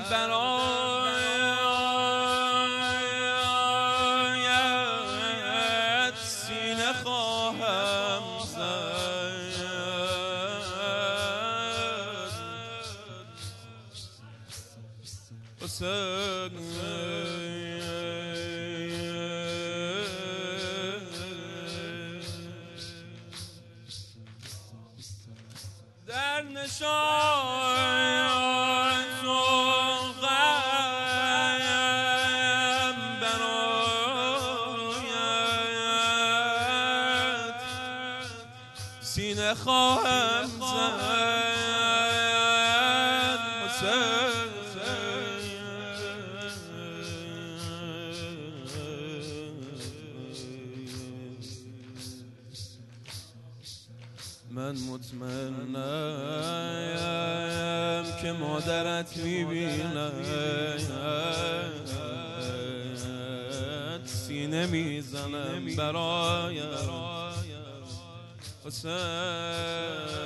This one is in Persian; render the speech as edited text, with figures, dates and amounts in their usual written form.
برایت سینه خواهم زد، در نشان سوغم برایت سینه خواهم زد، من مطمئنم که مادرت میبیند، سینه میزنم برایت حسین.